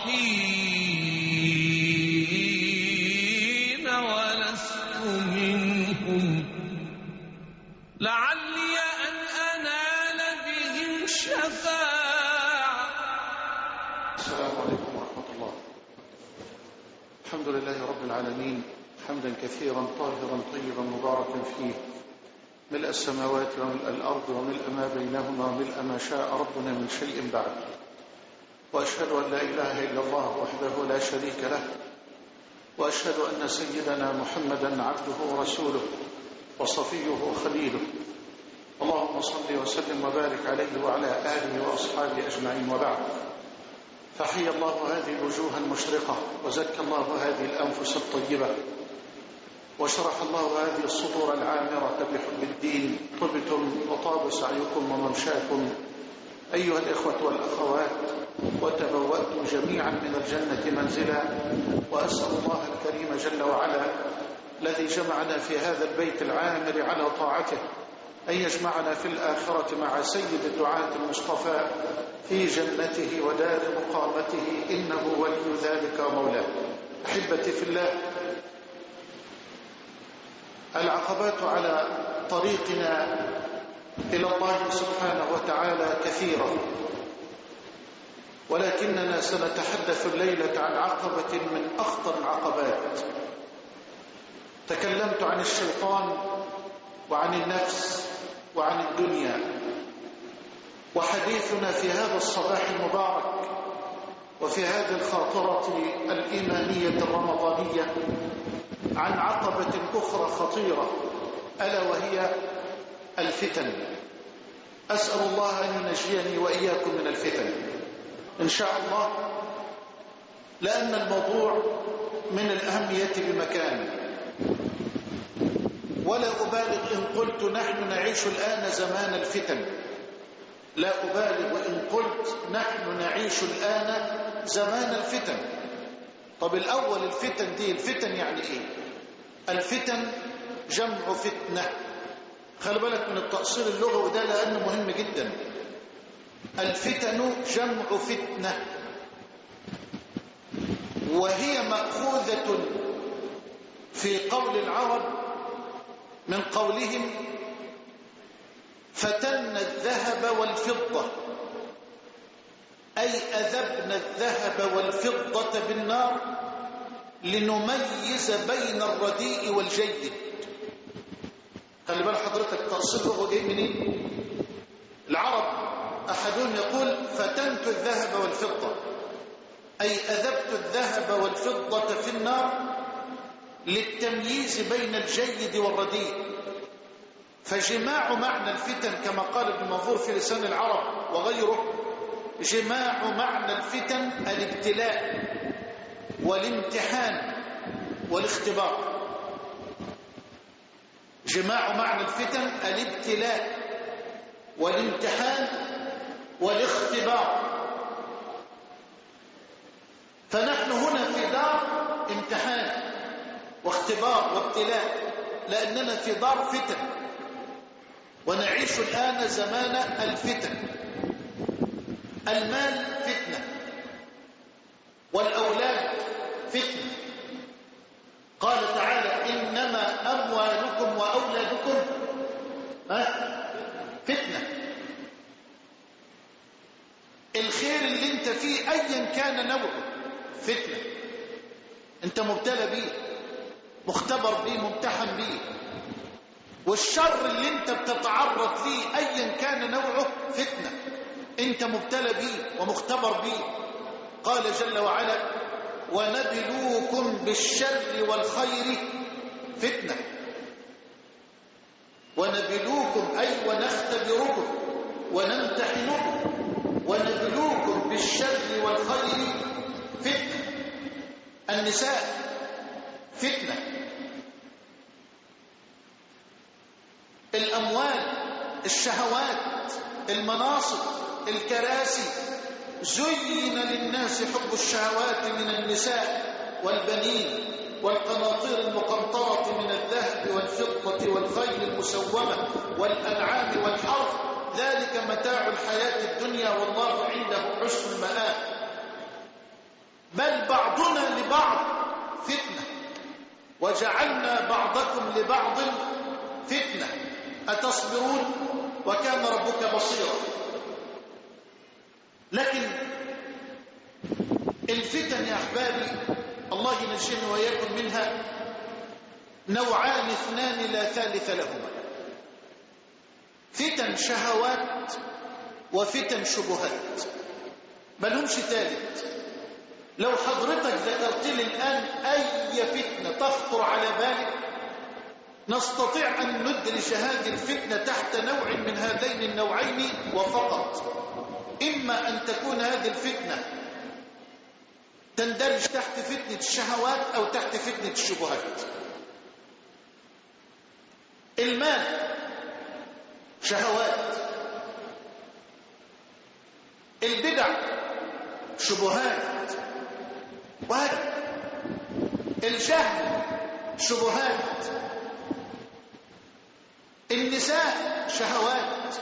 الصالحين ولست منهم لعلي أن أنال بهم شفاعة. السلام عليكم ورحمة الله. الحمد لله رب العالمين حمدا كثيرا طاهرا طيبا مباركا فيه، ملء السماوات وملء الأرض وملء ما بينهما وملء ما شاء ربنا من شيء بعد. وأشهد أن لا إله إلا الله وحده لا شريك له، وأشهد أن سيدنا محمدا عبده ورسوله وصفيه وخليله. اللهم صل وسلم وبارك عليه وعلى آله وأصحابه أجمعين، وبعد. فحي الله هذه الوجوه المشرقة، وزكى الله هذه الأنفس الطيبة، وشرح الله هذه الصدور العامرة بحب الدين. طبتم وطاب سعيكم وممشاكم أيها الإخوة والأخوات، وتبوأتم جميعا من الجنة منزلا. وأسأل الله الكريم جل وعلا الذي جمعنا في هذا البيت العامر على طاعته أن يجمعنا في الآخرة مع سيد الدعاة المصطفى في جنته ودار مقامته، إنه ولي ذلك ومولاه. أحبتي في الله، العقبات على طريقنا إلى الله سبحانه وتعالى كثيرة، ولكننا سنتحدث الليلة عن عقبة من أخطر العقبات. تكلمت عن الشيطان وعن النفس وعن الدنيا، وحديثنا في هذا الصباح المبارك وفي هذه الخاطرة الإيمانية الرمضانية عن عقبة أخرى خطيرة، ألا وهي الفتن. أسأل الله أن ينجيني وإياكم من الفتن إن شاء الله، لأن الموضوع من الأهمية بمكان. ولا أبالغ إن قلت نحن نعيش الآن زمان الفتن، لا أبالغ إن قلت نحن نعيش الآن زمان الفتن. طب الأول الفتن دي، الفتن يعني إيه؟ الفتن جمع فتنة. خلي بالك من التأصيل اللغوي ده لأنه مهم جدا. الفتن جمع فتنة، وهي مأخوذة في قول العرب من قولهم فتنا الذهب والفضة، أي أذبنا الذهب والفضة بالنار لنميز بين الرديء والجيد. خلي بال حضرتك تأصيل اللغة جاي منين؟ العرب أحدهم يقول فتنت الذهب والفضة، أي أذبت الذهب والفضة في النار للتمييز بين الجيد والرديء. فجماع معنى الفتن كما قال ابن منظور في لسان العرب وغيره، جماع معنى الفتن الابتلاء والامتحان والاختبار. جماع معنى الفتن الابتلاء والامتحان والاختبار. فنحن هنا في دار امتحان واختبار وابتلاء، لأننا في دار فتن، ونعيش الآن زمان الفتن. المال فتنة، والأولاد فتنة. قال تعالى إنما أموالكم وأولادكم فتنة. الخير اللي انت فيه أيا كان نوعه فتنة، انت مبتلى بيه، مختبر بيه، ممتحن بيه. والشر اللي انت بتتعرض ليه ايا كان نوعه فتنة، انت مبتلى بيه ومختبر بيه. قال جل وعلا ونبلوكم بالشر والخير فتنة. ونبلوكم أي ونختبركم ونمتحنكم، ونبلوكم بالشر والخير فتنة. النساء فتنة، الأموال، الشهوات، المناصب، الكراسي. زين للناس حب الشهوات من النساء والبنين والقناطير المقنطرة من الذهب والفضة والخيل المسومة والأنعام والحرث، ذلك متاع الحياة الدنيا والله عنده حسن المآب. بل بعضنا لبعض فتنة وجعلنا بعضكم لبعض فتنة أتصبرون وكان ربك بصيرا. لكن الفتن يا أحبابي الله ينجينا وإياكم منها نوعان اثنان لا ثالث لهما، فتن شهوات وفتن شبهات، ما لهمش ثالث. لو حضرتك ذكرت لي الآن أي فتنة تخطر على بالك نستطيع أن ندرج هذه الفتنة تحت نوع من هذين النوعين وفقط، إما أن تكون هذه الفتنة تندرج تحت فتنة الشهوات أو تحت فتنة الشبهات. المال شهوات، البدع شبهات، وهذا الجهل شبهات، النساء شهوات،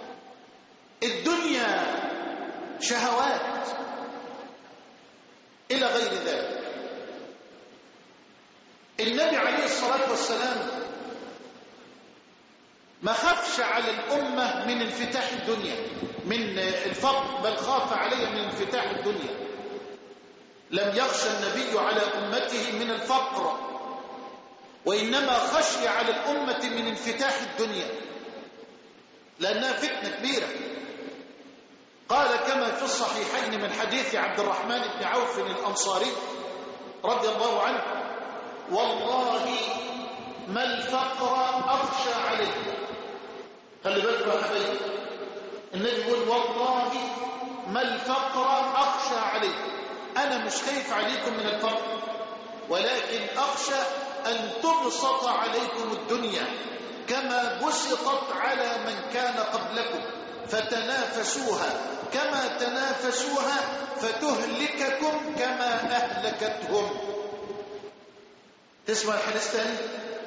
الدنيا شهوات، إلى غير ذلك. النبي عليه الصلاة والسلام ما خافش على الأمة من انفتاح الدنيا، من الفقر، بل خاف عليها من انفتاح الدنيا. لم يخشى النبي على أمته من الفقر، وإنما خشي على الأمة من انفتاح الدنيا لأنها فتنة كبيرة. قال كما في الصحيحين من حديث عبد الرحمن بن عوف الأنصاري رضي الله عنه: والله ما الفقر أخشى عليه. خلي بالكم يا حبايبي، النبي يقول والله ما الفقر أخشى عليه، أنا مش خايف عليكم من الفقر، ولكن أخشى أن تبسط عليكم الدنيا كما بسطت على من كان قبلكم فتنافسوها كما تنافسوها فتهلككم كما أهلكتهم. تسمع الحديث تاني؟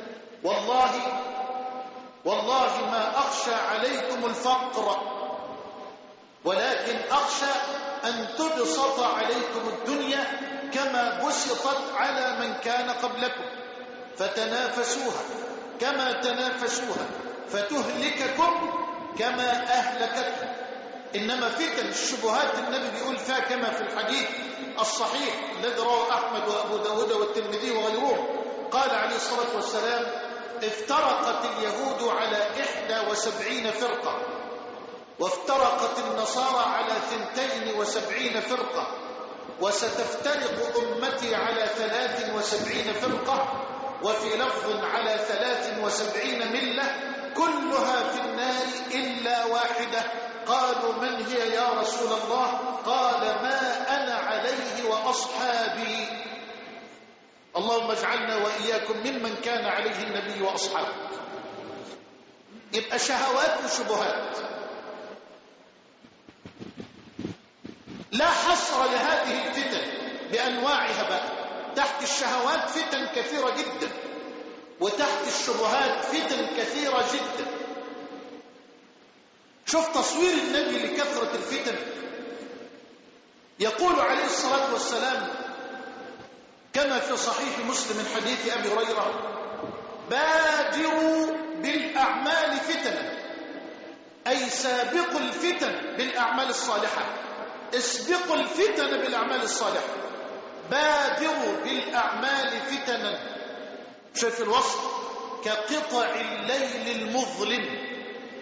والله ما أخشى عليكم الفقر، ولكن أخشى أن تبسط عليكم الدنيا كما بسطت على من كان قبلكم فتنافسوها كما تنافسوها فتهلككم كما أهلكتهم. إنما فتن الشبهات النبي بيقول فيها كما في الحديث الصحيح الذي رواه أحمد وأبو داود والترمذي وغيرهم، قال عليه الصلاة والسلام: افترقت اليهود على 71 فرقة، وافترقت النصارى على 72 فرقة، وستفترق أمتي على 73 فرقة، وفي لفظ على 73 ملة، كلها في النار إلا واحدة. قالوا من هي يا رسول الله؟ قال ما أنا عليه وأصحابي. اللهم اجعلنا وإياكم ممن كان عليه النبي وأصحابه. يبقى شهوات وشبهات، لا حصر لهذه الفتن بأنواعها بقى. تحت الشهوات فتن كثيرة جدا، وتحت الشبهات فتن كثيرة جدا. شوف تصوير النبي لكثرة الفتن. يقول عليه الصلاة والسلام كما في صحيح مسلم من حديث أبي هريرة: بادروا بالأعمال فتنا، أي سابقوا الفتن بالأعمال الصالحة، اسبقوا الفتن بالأعمال الصالحة. بادروا بالأعمال فتنا، شوف الوصف: كقطع الليل المظلم.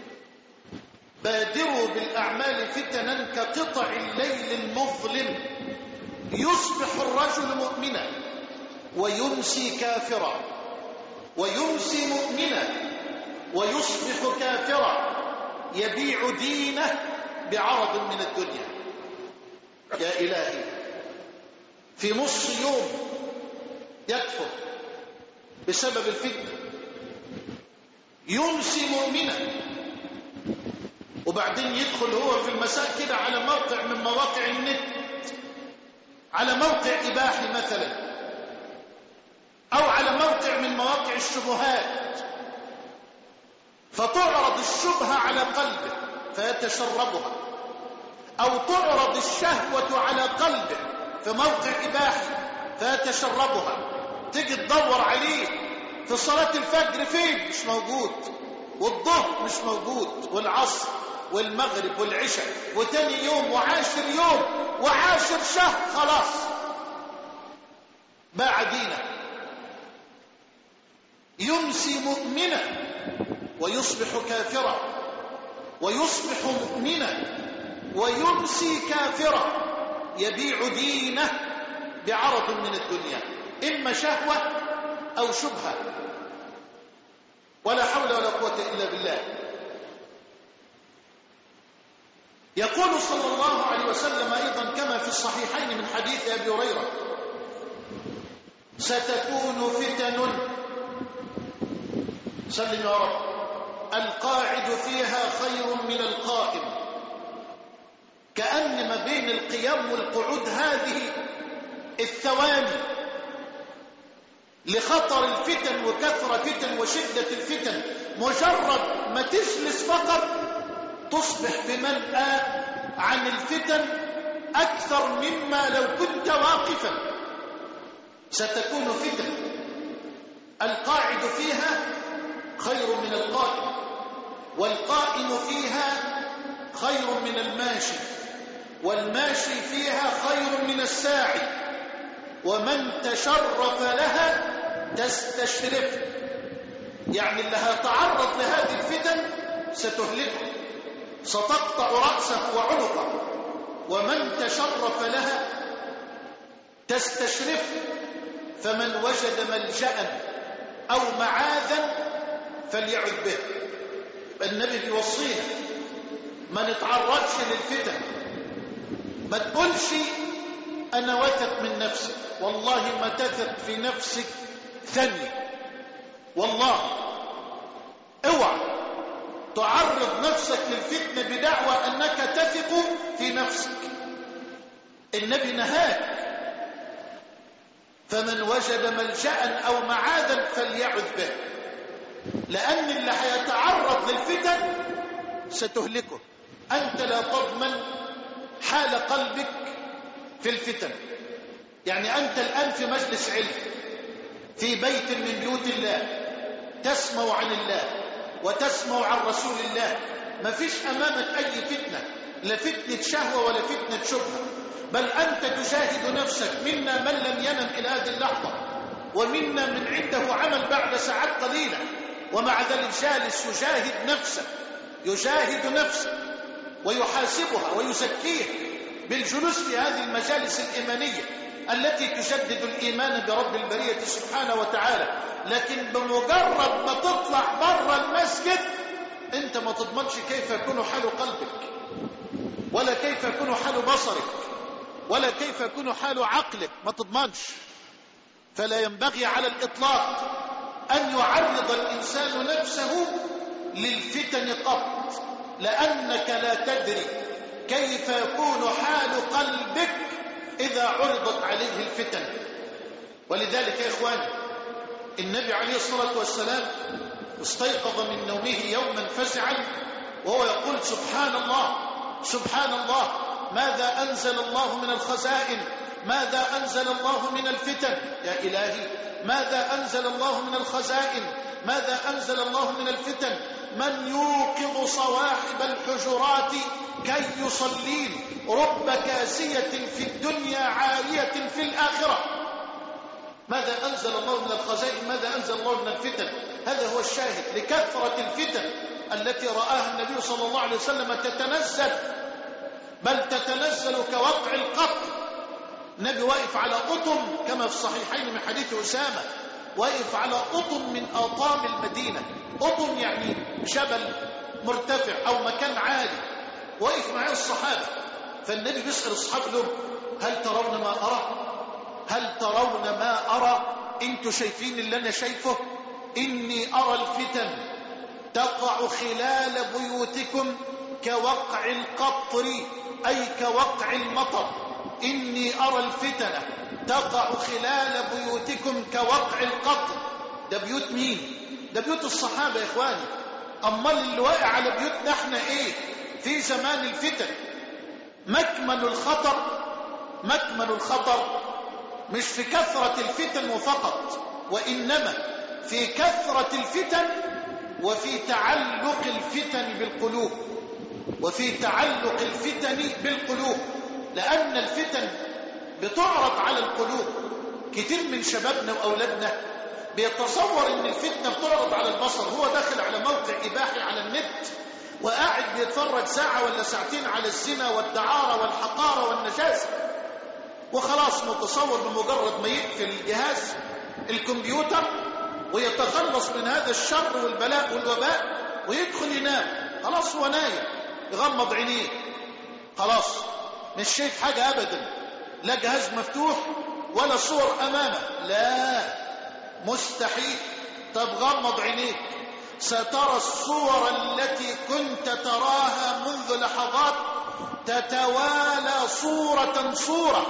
بادروا بالأعمال فتنا كقطع الليل المظلم، يصبح الرجل مؤمنا ويمسي كافرا، ويمسي مؤمنا ويصبح كافرا، يبيع دينه بعرض من الدنيا. يا إلهي، في نص يوم يكفر بسبب الفتنة، يمسي مؤمنا، وبعدين يدخل هو في المساء كده على موقع من مواقع النت، على موقع إباحي مثلا، أو على موقع من مواقع الشبهات، فتعرض الشبهة على قلبه فيتشربها، أو تعرض الشهوة على قلبه في موقع إباحي فيتشربها، تيجي تدور عليه في صلاة الفجر فين؟ مش موجود، والظهر مش موجود، والعصر والمغرب والعشاء، وتاني يوم وعاشر يوم وعاشر شهر خلاص باع دينه. يمسي مؤمنا ويصبح كافرا، ويصبح مؤمنا ويمسي كافرا، يبيع دينه بعرض من الدنيا، إما شهوة أو شبهة، ولا حول ولا قوة إلا بالله. يقول صلى الله عليه وسلم أيضا كما في الصحيحين من حديث أبي هريرة: ستكون فتن، سلم يا رب، القاعد فيها خير من القائم. كأن ما بين القيام والقعود هذه الثواني لخطر الفتن وكثرة فتن وشدة الفتن، مجرد ما تجلس فقط تصبح بمنأى عن الفتن أكثر مما لو كنت واقفا. ستكون فتن القاعد فيها خير من القائم، والقائم فيها خير من الماشي، والماشي فيها خير من الساعي، ومن تشرف لها تستشرف، يعني اللي هيتعرض لهذه الفتن ستهلكه، ستقطع رأسه وعنقه، ومن تشرف لها تستشرف. فمن وجد ملجأ أو معاذا فليعذ به. النبي بيوصينا ما نتعرضش للفتن، ما تقولش أنا واثق من نفسي، والله ما تثق في نفسك ثانية، والله اوعى تعرض نفسك للفتنة بدعوى أنك تثق في نفسك. النبي نهاك: فمن وجد ملجأ أو معاذا فليعذ به، لأن اللي هيتعرض للفتن ستهلكه. أنت لا تضمن حال قلبك في الفتن. يعني أنت الآن في مجلس علم في بيت من بيوت الله، تسمع عن الله وتسمع عن رسول الله، ما فيش أمامك أي فتنة، لا فتنة شهوة ولا فتنة شبهة، بل أنت تجاهد نفسك. منا من لم ينم إلى هذه اللحظة، ومنا من عنده عمل بعد ساعات قليلة، ومع ذلك جالس يجاهد نفسه ويحاسبها ويزكيها بالجلوس في هذه المجالس الإيمانية التي تجدد الإيمان برب البرية سبحانه وتعالى. لكن بمجرد ما تطلع بره المسجد أنت ما تضمنش كيف يكون حال قلبك، ولا كيف يكون حال بصرك، ولا كيف يكون حال عقلك، ما تضمنش. فلا ينبغي على الإطلاق أن يعرض الإنسان نفسه للفتن قط، لأنك لا تدري كيف يكون حال قلبك إذا عرضت عليه الفتن. ولذلك يا إخواني، النبي عليه الصلاة والسلام استيقظ من نومه يوما فزعا وهو يقول: سبحان الله سبحان الله، ماذا أنزل الله من الخزائن، ماذا أنزل الله من الفتن، يا إلهي ماذا أنزل الله من الخزائن، ماذا أنزل الله من الفتن، من يوقظ صواحب الحجرات كي يصلين، رب كاسية في الدنيا عارية في الآخرة. ماذا أنزل الله من الخزائن، ماذا أنزل الله من الفتن. هذا هو الشاهد لكثرة الفتن التي رآها النبي صلى الله عليه وسلم تتنزل، بل تتنزل كوقع القطر. النبي واقف على قطم كما في الصحيحين من حديث أسامة، واقف على قطم من آطام المدينة. قطم يعني جبل مرتفع أو مكان عالي، واقف معه الصحابة. فالنبي بيسأل الصحابة لهم: هل ترون ما أرى؟ هل ترون ما أرى؟ انتوا شايفين اللي أنا شايفه؟ إني أرى الفتن تقع خلال بيوتكم كوقع القطر، أي كوقع المطر. إني أرى الفتن تقع خلال بيوتكم كوقع القطر. ده بيوت مين؟ ده بيوت الصحابة يا إخواني. أمال اللي واقع على بيوتنا احنا إيه في زمان الفتن؟ مكمن الخطر مكمن الخطر مش في كثرة الفتن فقط، وإنما في كثرة الفتن وفي تعلق الفتن بالقلوب، وفي تعلق الفتن بالقلوب، لأن الفتن بتعرض على القلوب. كتير من شبابنا وأولادنا بيتصور إن الفتنة بتعرض على البصر، هو داخل على موقع إباحي على النت وقاعد بيتفرج ساعة ولا ساعتين على الزنا والدعارة والحقارة والنجاسة، وخلاص متصور بمجرد ما يقفل الجهاز الكمبيوتر ويتخلص من هذا الشر والبلاء والوباء ويدخل ينام، خلاص هو نايم يغمض عينيه، خلاص مش شايف حاجة أبدا، لا جهاز مفتوح ولا صور أمامه، لا مستحيل. طب غمض عينيك سترى الصور التي كنت تراها منذ لحظات تتوالى صورة صورة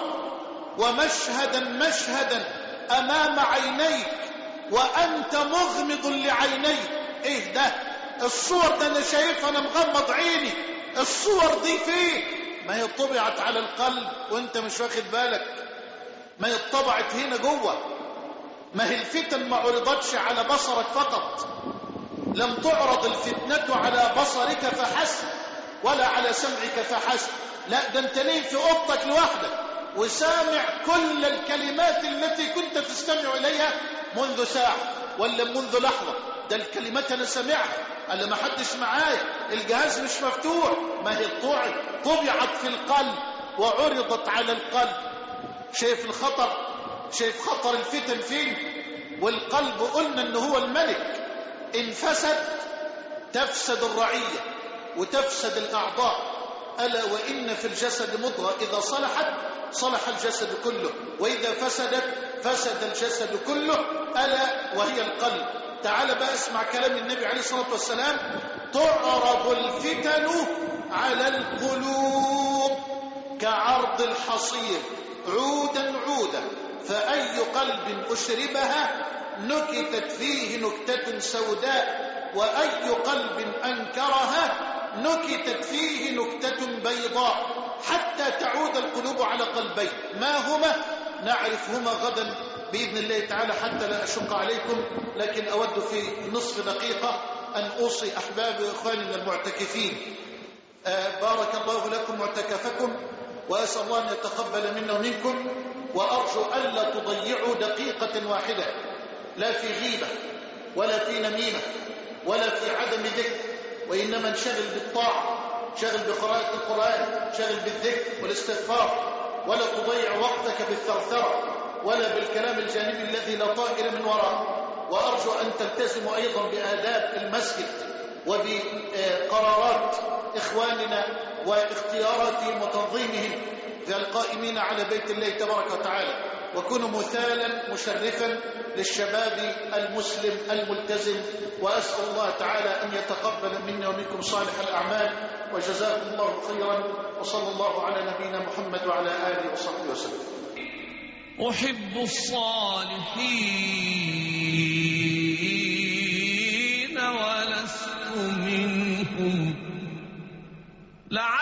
ومشهدا مشهدا أمام عينيك وأنت مغمض لعينيك. إيه ده؟ الصور ده أنا شايفها أنا مغمض عيني، الصور دي فين؟ ما هي طبعت على القلب وأنت مش واخد بالك، ما هي طبعت هنا جوه، ما هي الفتن ما عرضتش على بصرك فقط، لم تعرض الفتنة على بصرك فحسب ولا على سمعك فحسب، لا ده انت ليه في اوضتك لوحدك وسامع كل الكلمات التي كنت تستمع اليها منذ ساعة ولا منذ لحظة، ده الكلمات انا سامعها الا ما حدش معايا، الجهاز مش مفتوح، ما هي طبعت في القلب وعرضت على القلب. شايف الخطر؟ شايف خطر الفتن فين؟ والقلب قلنا انه هو الملك، إن فسد تفسد الرعية وتفسد الأعضاء، ألا وإن في الجسد مضغة إذا صلحت صلح الجسد كله، وإذا فسدت فسد الجسد كله، ألا وهي القلب. تعال بقى اسمع كلام النبي عليه الصلاة والسلام: تعرض الفتن على القلوب كعرض الحصير عودا عودا، فأي قلب أشربها نكتت فيه نكتة سوداء، وأي قلب أنكرها نكتت فيه نكتة بيضاء، حتى تعود القلوب على قلبين. ما هما؟ نعرفهما غدا بإذن الله تعالى حتى لا أشق عليكم، لكن أود في نصف دقيقة أن أوصي أحبابي وإخواني المعتكفين. بارك الله لكم معتكفكم، وأسأل الله أن يتقبل منا ومنكم، وأرجو ألا تضيعوا دقيقة واحدة، لا في غيبة ولا في نميمة ولا في عدم ذكر، وإنما انشغل بالطاعة، شغل بقراءة القرآن، شغل بالذكر والاستغفار، ولا تضيع وقتك بالثرثرة ولا بالكلام الجانبي الذي لا طائر من وراءه. وأرجو أن تلتزموا أيضا بآداب المسجد وبقرارات إخواننا واختياراتهم وتنظيمهم في القائمين على بيت الله تبارك وتعالى، وكونوا مثالا مشرفا للشباب المسلم الملتزم. وأسأل الله تعالى أن يتقبل منا ومنكم صالح الأعمال، وجزاكم الله خيرا، وصلى الله على نبينا محمد وعلى آله وصحبه وسلم. أحب الصالحين ولست منهم.